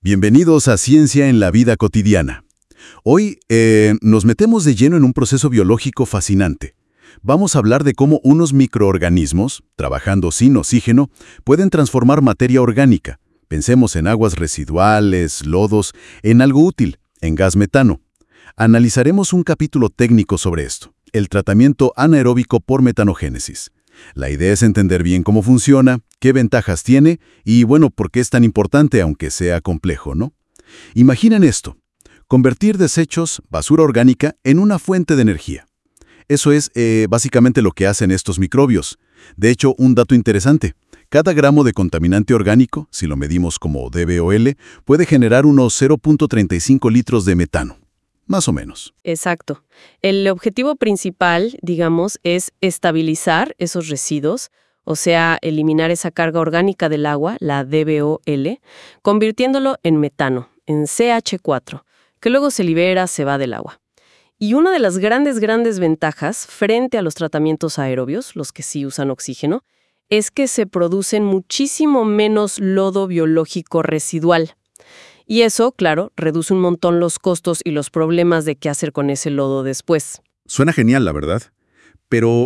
Bienvenidos a Ciencia en la Vida Cotidiana. Hoy nos metemos de lleno en un proceso biológico fascinante. Vamos a hablar de cómo unos microorganismos, trabajando sin oxígeno, pueden transformar materia orgánica. Pensemos en aguas residuales, lodos, en algo útil, en gas metano. Analizaremos un capítulo técnico sobre esto, el tratamiento anaeróbico por metanogénesis. La idea es entender bien cómo funciona, qué ventajas tiene y, bueno, por qué es tan importante aunque sea complejo, ¿no? Imaginen esto, convertir desechos, basura orgánica, en una fuente de energía. Eso es básicamente lo que hacen estos microbios. De hecho, un dato interesante, cada gramo de contaminante orgánico, si lo medimos como DBOL, puede generar unos 0.35 litros de metano. Más o menos. Exacto. El objetivo principal, digamos, es estabilizar esos residuos, o sea, eliminar esa carga orgánica del agua, la DBOL, convirtiéndolo en metano, en CH4, que luego se libera, se va del agua. Y una de las grandes ventajas frente a los tratamientos aerobios, los que sí usan oxígeno, es que se producen muchísimo menos lodo biológico residual. Y eso, claro, reduce un montón los costos y los problemas de qué hacer con ese lodo después. Suena genial, la verdad. Pero,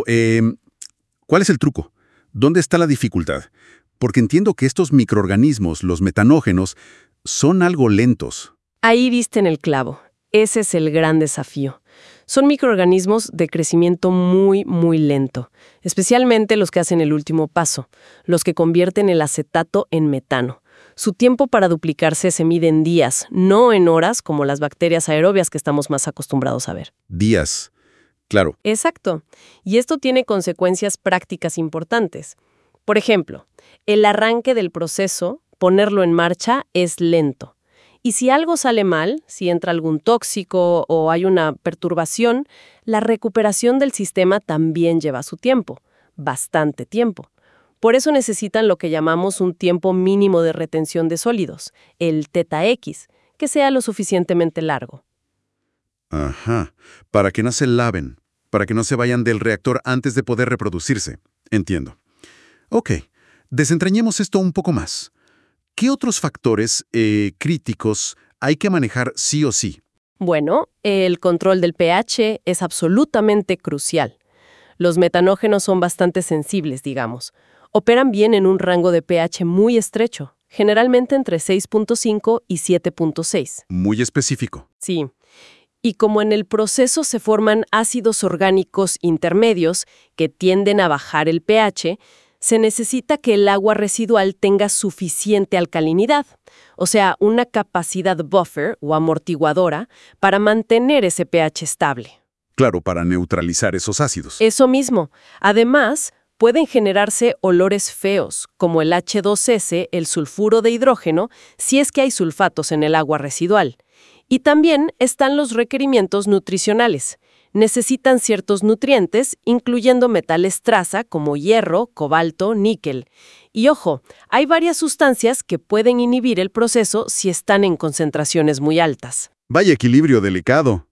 ¿cuál es el truco? ¿Dónde está la dificultad? Porque entiendo que estos microorganismos, los metanógenos, son algo lentos. Ahí diste en el clavo. Ese es el gran desafío. Son microorganismos de crecimiento muy lento, especialmente los que hacen el último paso, los que convierten el acetato en metano. Su tiempo para duplicarse se mide en días, no en horas como las bacterias aerobias que estamos más acostumbrados a ver. Días, claro. Exacto. Y esto tiene consecuencias prácticas importantes. Por ejemplo, el arranque del proceso, ponerlo en marcha, es lento. Y si algo sale mal, si entra algún tóxico o hay una perturbación, la recuperación del sistema también lleva su tiempo, bastante tiempo. Por eso necesitan lo que llamamos un tiempo mínimo de retención de sólidos, el θx, que sea lo suficientemente largo. Ajá. Para que no se laven, para que no se vayan del reactor antes de poder reproducirse. Entiendo. Ok, desentrañemos esto un poco más. ¿Qué otros factores críticos hay que manejar sí o sí? Bueno, el control del pH es absolutamente crucial. Los metanógenos son bastante sensibles, digamos. Operan bien en un rango de pH muy estrecho, generalmente entre 6.5 y 7.6. Muy específico. Sí. Y como en el proceso se forman ácidos orgánicos intermedios que tienden a bajar el pH, se necesita que el agua residual tenga suficiente alcalinidad, o sea, una capacidad buffer o amortiguadora para mantener ese pH estable. Claro, para neutralizar esos ácidos. Eso mismo. Además, pueden generarse olores feos, como el H2S, el sulfuro de hidrógeno, si es que hay sulfatos en el agua residual. Y también están los requerimientos nutricionales. Necesitan ciertos nutrientes, incluyendo metales traza como hierro, cobalto, níquel. Y ojo, hay varias sustancias que pueden inhibir el proceso si están en concentraciones muy altas. Vaya equilibrio delicado.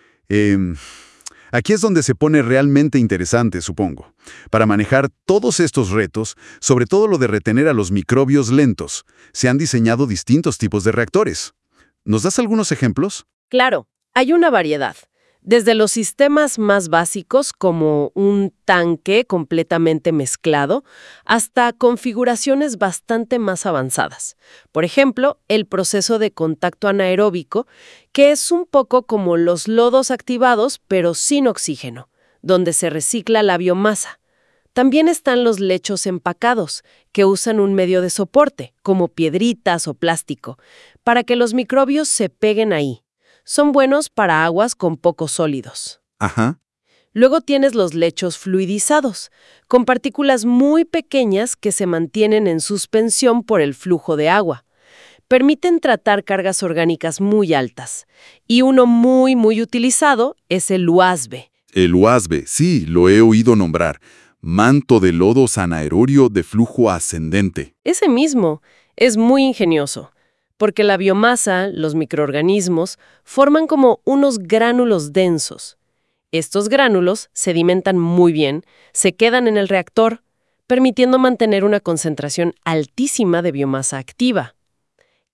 Aquí es donde se pone realmente interesante, supongo. Para manejar todos estos retos, sobre todo lo de retener a los microbios lentos, se han diseñado distintos tipos de reactores. ¿Nos das algunos ejemplos? Claro, hay una variedad. Desde los sistemas más básicos, como un tanque completamente mezclado, hasta configuraciones bastante más avanzadas. Por ejemplo, el proceso de contacto anaeróbico, que es un poco como los lodos activados, pero sin oxígeno, donde se recicla la biomasa. También están los lechos empacados, que usan un medio de soporte, como piedritas o plástico, para que los microbios se peguen ahí. Son buenos para aguas con pocos sólidos. Ajá. Luego tienes los lechos fluidizados, con partículas muy pequeñas que se mantienen en suspensión por el flujo de agua. Permiten tratar cargas orgánicas muy altas. Y uno muy utilizado es el UASB. El UASB, sí, lo he oído nombrar. Manto de lodo anaerobio de flujo ascendente. Ese mismo es muy ingenioso, porque la biomasa, los microorganismos, forman como unos gránulos densos. Estos gránulos sedimentan muy bien, se quedan en el reactor, permitiendo mantener una concentración altísima de biomasa activa.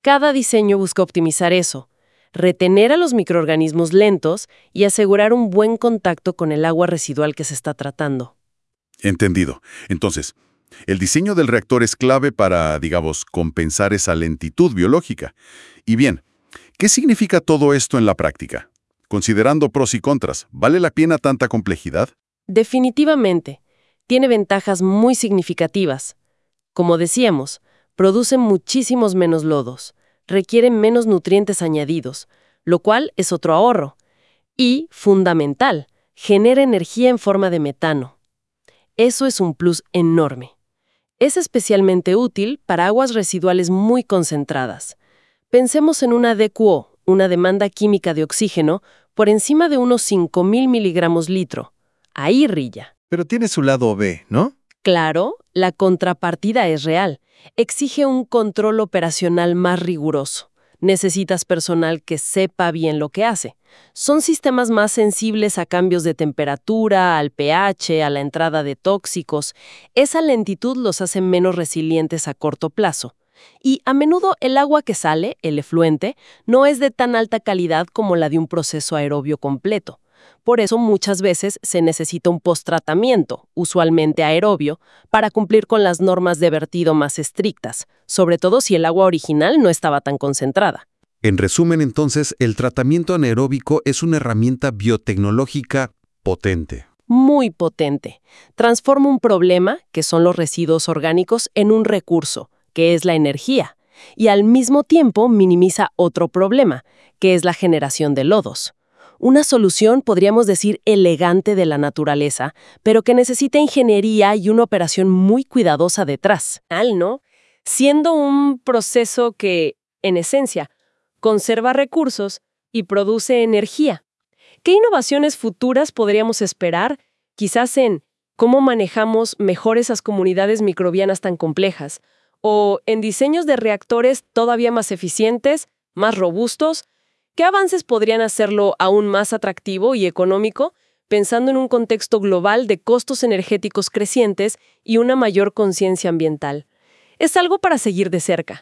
Cada diseño busca optimizar eso, retener a los microorganismos lentos y asegurar un buen contacto con el agua residual que se está tratando. Entendido. Entonces, el diseño del reactor es clave para, digamos, compensar esa lentitud biológica. Y bien, ¿qué significa todo esto en la práctica? Considerando pros y contras, ¿vale la pena tanta complejidad? Definitivamente, tiene ventajas muy significativas. Como decíamos, producen muchísimos menos lodos, requieren menos nutrientes añadidos, lo cual es otro ahorro. Y, fundamental, genera energía en forma de metano. Eso es un plus enorme. Es especialmente útil para aguas residuales muy concentradas. Pensemos en una DQO, una demanda química de oxígeno, por encima de unos 5.000 miligramos litro. Ahí rilla. Pero tiene su lado B, ¿no? Claro, la contrapartida es real. Exige un control operacional más riguroso. Necesitas personal que sepa bien lo que hace. Son sistemas más sensibles a cambios de temperatura, al pH, a la entrada de tóxicos. Esa lentitud los hace menos resilientes a corto plazo. Y a menudo el agua que sale, el efluente, no es de tan alta calidad como la de un proceso aerobio completo. Por eso muchas veces se necesita un posttratamiento, usualmente aerobio, para cumplir con las normas de vertido más estrictas, sobre todo si el agua original no estaba tan concentrada. En resumen, entonces, el tratamiento anaeróbico es una herramienta biotecnológica potente. Muy potente. Transforma un problema, que son los residuos orgánicos, en un recurso, que es la energía, y al mismo tiempo minimiza otro problema, que es la generación de lodos. Una solución, podríamos decir, elegante de la naturaleza, pero que necesita ingeniería y una operación muy cuidadosa detrás. ¿No? Siendo un proceso que, en esencia, conserva recursos y produce energía. ¿Qué innovaciones futuras podríamos esperar? Quizás en cómo manejamos mejor esas comunidades microbianas tan complejas, o en diseños de reactores todavía más eficientes, más robustos. ¿Qué avances podrían hacerlo aún más atractivo y económico, pensando en un contexto global de costos energéticos crecientes y una mayor conciencia ambiental? Es algo para seguir de cerca.